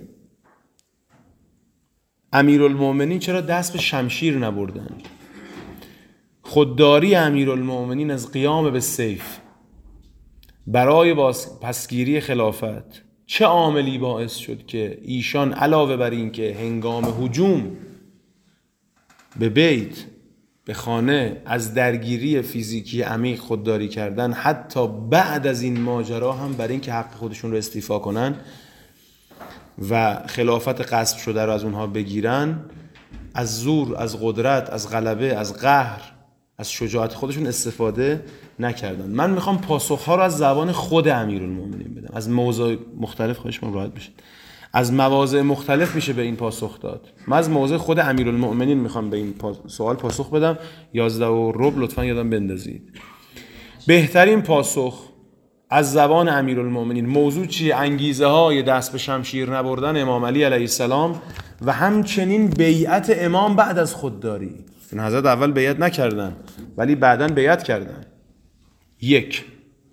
امیرالمومنین چرا دست به شمشیر نبردن؟ خودداری امیرالمومنین از قیام به سیف برای پسگیری خلافت چه عاملی باعث شد که ایشان علاوه بر این که هنگام هجوم به بیت، به خانه، از درگیری فیزیکی عمیق خودداری کردن، حتی بعد از این ماجرا هم برای این که حق خودشون رو استیفا کنن و خلافت غصب شده رو از اونها بگیرن، از زور، از قدرت، از غلبه، از قهر، از شجاعت خودشون استفاده نکردن. من میخوام پاسخها رو از زبان خود امیرالمومنین بدم، از موضوع مختلف. خواهش می‌کنم راحت بشید، از مواضع مختلف میشه به این پاسخ داد. من از موضع خود امیرالمومنین میخوام به این سوال پاسخ بدم. 11:15 لطفاً یادم بندازید. بهترین پاسخ از زبان امیرالمومنین موضوع چیه؟ انگیزه های دست به شمشیر نبردن امام علی علیه السلام و همچنین بیعت امام بعد از خودداری. این حضرت اول بیعت نکردن ولی بعداً بیعت کردن. 1.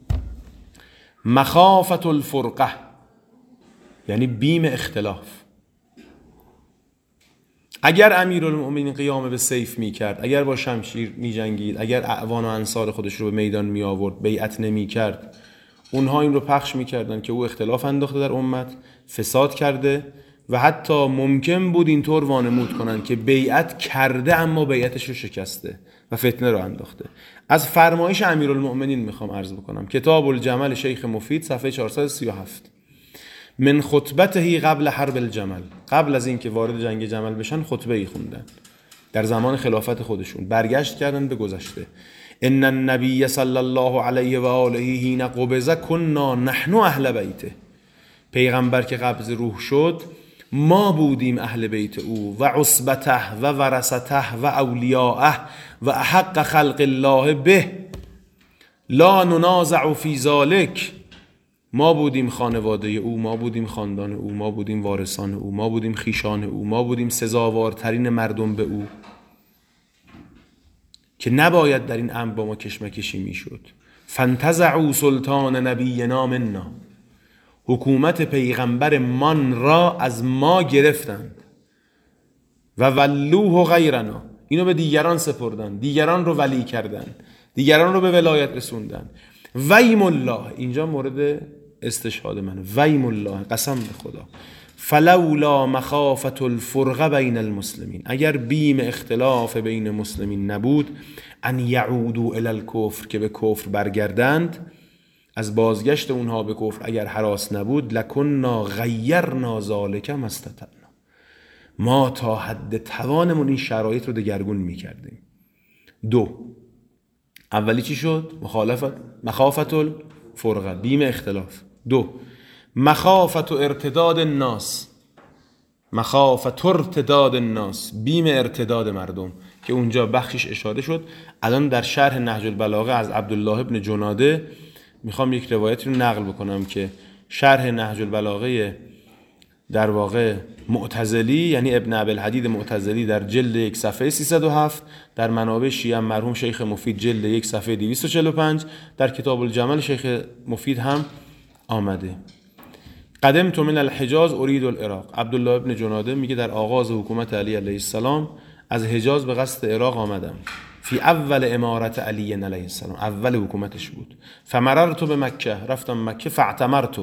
مخافت الفرقه، یعنی بیم اختلاف. اگر امیرالمومنین قیام به سیف میکرد، اگر با شمشیر میجنگید، اگر اعوان و انصار خودش رو به میدان می آورد، بیعت نمیکرد، اونها این رو پخش میکردن که او اختلاف انداخته در امت، فساد کرده و حتی ممکن بود اینطور وانمود کنن که بیعت کرده اما بیعتش رو شکسته و فتنه رو انداخته. از فرمایش امیرالمومنین میخوام عرض بکنم. کتاب الجمل شیخ مفید صفحه 437. من خطبته قبل حرب الجمل، قبل از اینکه وارد جنگ جمل بشن خطبه ای خوندن در زمان خلافت خودشون، برگشت کردن به گذشته. ان النبی صلی الله علیه و آله حین قبض کنا نحن اهل بیته، پیغمبر که قبض روح شد ما بودیم اهل بیت او و عصبته و ورثته و اولیاءه و احق خلق الله به لا ننازع فی ذلک. ما بودیم خانواده او، ما بودیم خاندان او، ما بودیم وارثان او، ما بودیم خیشان او، ما بودیم سزاوارترین مردم به او که نباید در این امر با ما کشمکشی میشد. فانتزعوا سلطان نبینا منا، حکومت پیغمبر من را از ما گرفتند. و ولوه غیرنا، اینو به دیگران سپردن، دیگران رو ولی کردن، دیگران رو به ولایت رسوندن. ویم الله، اینجا مورد استشهاد منه، ویم الله، قسم به خدا، فلولا مخافة الفرقه بین المسلمین، اگر بیم اختلاف بین مسلمین نبود، ان یعودوا الی الکفر، که به کفر برگردند، از بازگشت اونها به کفر اگر هراس نبود، لکننا غیرنا ذلک ما استطعنا، ما تا حد توانمون این شرایط رو دگرگون میکردیم. دو، اولی چی شد؟ مخافت الفرقه، بیم اختلاف. دو، مخافت ارتداد الناس، مخافت ارتداد الناس، بیم ارتداد مردم، که اونجا بخشش اشاره شد. الان در شرح نهج البلاغه از عبدالله ابن جناده میخوام یک روایتی رو نقل بکنم که شرح نهج البلاغه در واقع معتزلی، یعنی ابن ابوالحدید معتزلی، در جلد 1 صفحه 307، در منابع شیعه مرحوم شیخ مفید جلد 1 صفحه 245، در کتاب الجمل شیخ مفید هم آمده. قدمت من الحجاز اريد العراق، عبدالله ابن جناده میگه در آغاز حکومت علی علیه السلام از حجاز به قصد عراق آمدم. فی اول امارت علی علیه السلام، اول حکومتش بود. فمررت به مکه، رفتم مکه. فاعتمرت،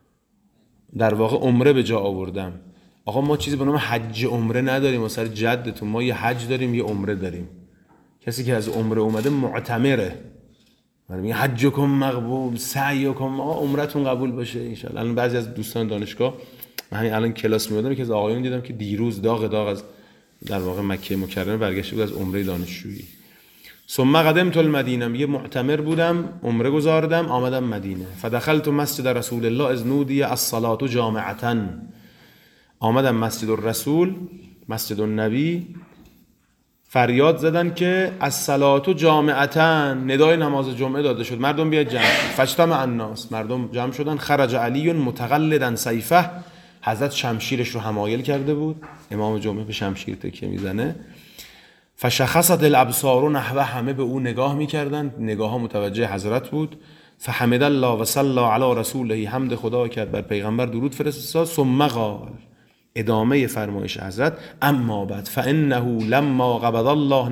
در واقع عمره به جا آوردم. آقا ما چیزی به نام حج عمره نداریم، مثلا جدتون ما یه حج داریم یه عمره داریم. کسی که از عمره اومده معتمره، میگه حجکم مقبول، سعیکم، عمرتون قبول باشه ان شاء الله. الان بعضی از دوستان دانشگاه، من همین الان کلاس میادم، که از آقایون دیدم که دیروز داغ از در واقع مکه مکرمه برگشته بود از عمره دانشجویی. ثم قدمت المدینه، میگه معتمر بودم، عمره گذاردم، آمدم مدینه. فدخلت مسجد رسول الله اذ نودی الصلاه جامعه، آمدم مسجد الرسول، مسجد النبی، فریاد زدن که الصلاه جامعه، ندای نماز جمعه داده شد، مردم بیاید جمع. فاجتمع الناس، مردم جمع شدن. خرج علی متقلدا سیفه، حضرت شمشیرش رو حمایل کرده بود، امام جمعه به شمشیر تکیه میزنه. فشخصت الابصار نحوه، همه به او نگاه میکردند، نگاه ها متوجه حضرت بود. فحمد الله و صلی علی رسوله، حمد خدا کرد، بر پیغمبر درود فرستاد. ثم قال، ادامه فرمایش حضرت، اما بعد فانه لما قبض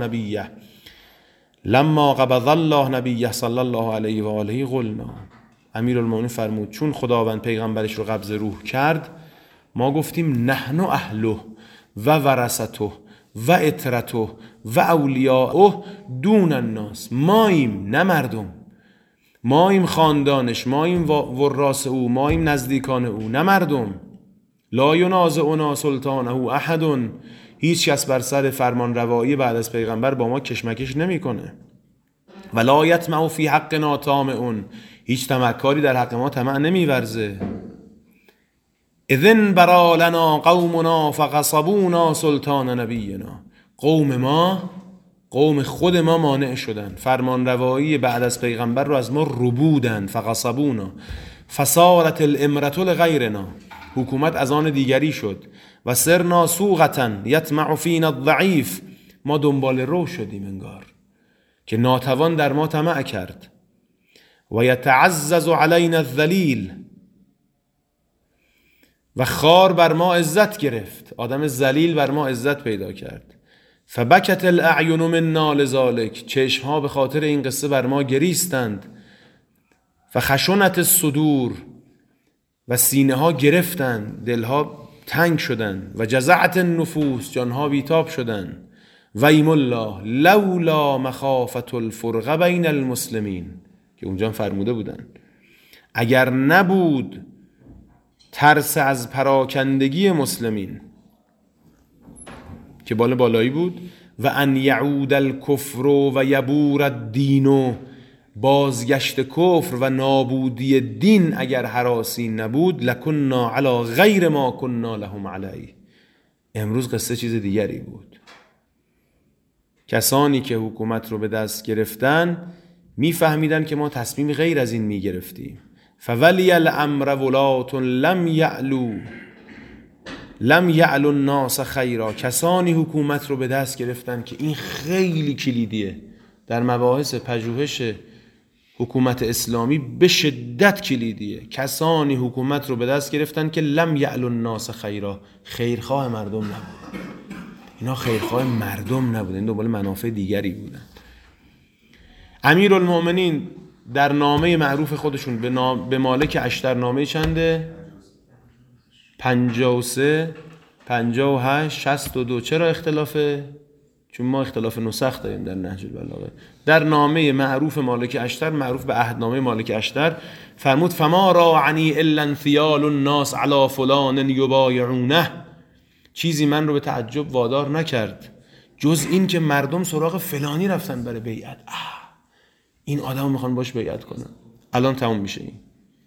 الله نبیه صلی الله علیه و آله قلنا، امیرالمومنین فرمود چون خداوند پیغمبرش رو قبض روح کرد، ما گفتیم نحن اهله و ورثته و اطرته و اولیاءه دون الناس، ماییم نه مردم، ماییم خاندانش، ماییم وراث او، ماییم نزدیکان او نه مردم. لا ینازعنا سلطانه احد، هیچ کس بر سر فرمان روایی بعد از پیغمبر با ما کشمکش نمیکنه. ولا یطمع فی حقنا طامع، هیچ طمعکاری در حق ما طمع نمیورزه. اذن برا لنا قومنا فغصبونا سلطان نبینا، قوم خود ما مانع شدن، فرمان روایی بعد از پیغمبر رو از ما ربودن. فغصبونا فصارت الامرة لغیرنا، حکومت از آن دیگری شد. و سرنا سوقة یطمع فینا الضعیف، ما دنبال رو شدیم انگار که ناتوان در ما طمع کرد. و یتعزز علینا الذلیل، و خار بر ما عزت گرفت، آدم ذلیل بر ما عزت پیدا کرد. فبکت الاعین منا لذالک، چشمها به خاطر این قصه بر ما گریستند. فخشنت الصدور، و سینه ها گرفتند، دلها تنگ شدند. و جزعت النفوس، جانها بیتاب شدند. و ایم الله لولا مخافت الفرقه بین المسلمین، که اونجا فرموده بودند اگر نبود ترس از پراکندگی مسلمین که بالایی بود، و ان یعود الکفر و یبور الدین، بازگشت کفر و نابودی دین اگر هراسی نبود، لکننا علی غیر ما کننا لهم علیه، امروز قصه چیز دیگری بود. کسانی که حکومت رو به دست گرفتن میفهمیدن که ما تصمیم غیر از این میگرفتیم. فولی الامر ولات لم یعلو الناس خیرا، کسانی حکومت رو به دست گرفتن که این خیلی کلیدیه در مباحث پژوهش حکومت اسلامی، به شدت کلیدیه. کسانی حکومت رو به دست گرفتن که لم یعلو الناس خیرا، خیرخواه مردم نبودن، اینا خیرخواه مردم نبودن، این دنبال منافع دیگری بودن. امیرالمومنین در نامه معروف خودشون به مالک اشتر، نامه چنده؟ 53 58 62. چرا اختلافه؟ چون ما اختلاف نسخ داریم در نهج البلاغه. در نامه معروف مالک اشتر، معروف به عهدنامه مالک اشتر، فرمود فما راعنی الا انثیال الناس علی فلان یبایعونه، چیزی من رو به تعجب وادار نکرد جز این که مردم سراغ فلانی رفتن برای بیعت. این آدمو میخوان باش بیعت کنن. الان تموم میشه. این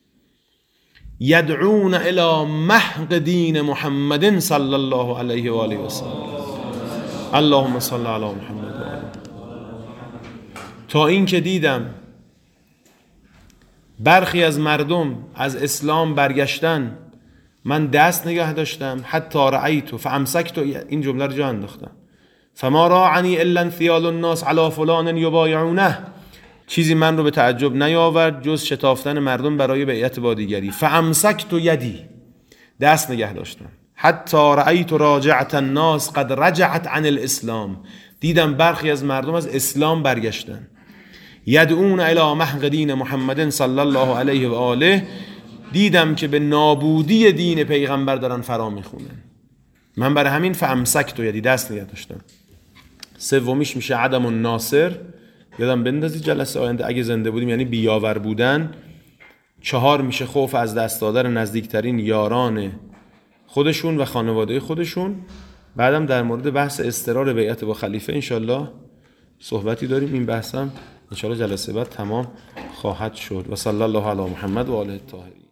یدعون الی محق دین محمد صلی الله علیه و آله و سلم. اللهم صل علی محمد و آله. تا این که دیدم برخی از مردم از اسلام برگشتن، من دست نگه داشتم. حتی رأیت فامسکت، این جمله رو جا انداختم. فما راعنی الا انثیال الناس علی فلان یبایعونه، چیزی من رو به تعجب نیاورد جز شتافتن مردم برای بیعت با دیگری. فامسکت یدی، دست نگه داشتم. حتی رأیت راجعت الناس قد رجعت عن الاسلام، دیدم برخی از مردم از اسلام برگشتن. یدعون الی محق دین محمد صلی الله علیه و آله، دیدم که به نابودی دین پیغمبر دارن فرا میخونن. من برای همین فامسکت یدی، دست نگه داشتم. سومیش میشه عدم الناصر، یادم بندازید جلسه آینده اگه زنده بودیم، یعنی بیاور بودن. 4 میشه خوف از دست دادن نزدیکترین یاران خودشون و خانواده خودشون. بعدم در مورد بحث اضطرار بیعت با خلیفه انشالله صحبتی داریم. این بحثم انشالله جلسه بعد تمام خواهد شد. و صلی الله علی محمد و آله الطاهرین.